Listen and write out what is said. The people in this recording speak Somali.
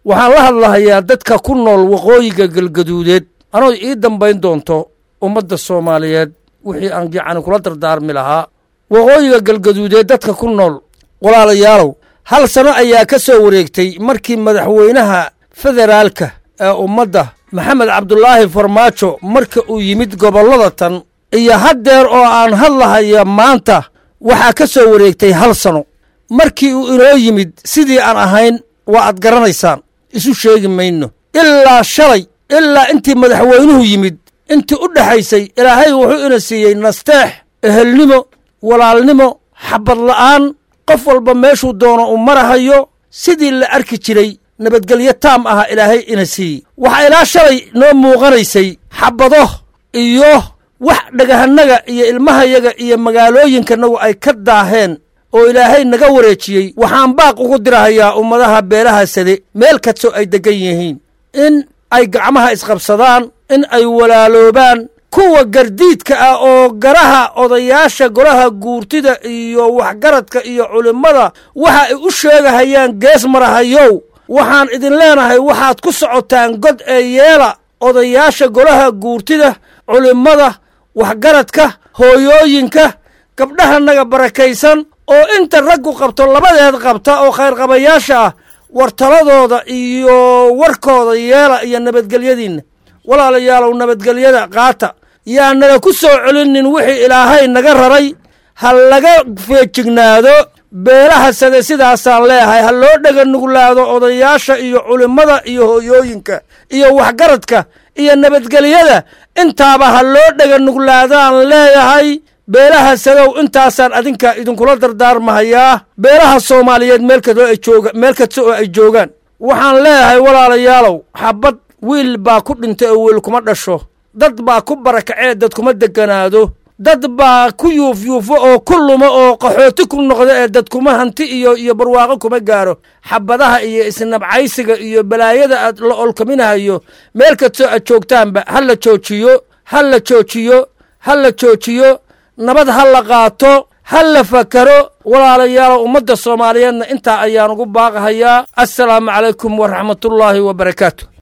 waxaan la hadlahayaa dadka ku nool waqooyiga galgaduudeed anoo ii dambayn doonto ummadda Soomaaliyeed wixii aan gacan kula dardaarmi lahaa waqooyiga galgaduudeed dadka ku nool walaalayaalow hal sano ayaa ka soo wareegtay markii madaxweynaha federaalka ee ummadda Maxamed Cabdullaahi Farmaajo marka uu yimid gobollada tan iyo haddeer oo aan hadlahayo maanta waxaa ka soo wareegtay hal sano markii uu inoo yimid sidii aan ahayn waa ad garanaysaan isu sheegi mayno ilaa shalay ilaa intii madaxweynuhu yimid intii u dhaxaysay ilaahay wuxuu ina siiyey nasteex ehelnimo walaalnimo xabad la'aan qof walba meeshuu doono u marahayo sidii la arki jiray nabadgelyo taam ah ilaahay ina siiyey waxaa ilaa shalay noo muuqanaysay xabado iyo wax dhagahanaga iyo ilmahayaga iyo magaalooyinkanagu ay ka daaheen oo ilaahay naga wareejiyey waxaan baaq ugu dirahayaa ummadaha beelaha sade meel kastoo ay degan yihiin in ay gacmaha isqabsadaan in ay walaaloobaan kuwa gardiidka ah oo garaha odayaasha golaha guurtida iyo waxgaradka iyo culimmada waxa ay u sheegahayaan gees marahayow waxaan idin leenahay waxaad ku socotaan god ee yeela odayaasha golaha guurtida culimmada waxgaradka hooyooyinka gabdhahanaga barakaysan oo inta raggu qabto labadeed qabta oo khayr qabayaasha ah wartaladooda iyo warkooda yeela iyo nabadgelyadiinna walaalayaalow nabadgelyada qaata yaa naga ku soo celinin wixii ilaahay naga raray ha laga feejignaado beelaha sade sidaasaan leeyahay ha loo dhega nuglaado odayaasha iyo culimmada iyo hooyooyinka iyo waxgaradka iyo nabadgelyada intaaba ha loo dhega nuglaadaan leeyahay beelaha sadow intaasaan adinka idinkula dardaarmahayaa beelaha Soomaaliyeed meel kasta oo ay joogaan waxaan leeyahay walaalayaalow xabad wiil baa ku dhintay oo wiil kuma dhasho dad baa ku barakacay dad kuma deganaado dad baa ku yuufo oo ku lumo oo qaxooti ku noqdo ee dad kuma hanti iyo barwaaqo kuma gaaro xabadaha iyo isnabcaysiga iyo balaayada aad la olkaminayo meel kasta aad joogtaanba hal la joojiyo nabad hal la qaato hal la fakaro walaalayaal ummadda Soomaaliyeedna inta ayaan ugu baaqahayaa assalaamu calaykum wa rahmatullaahi wa barakaatuh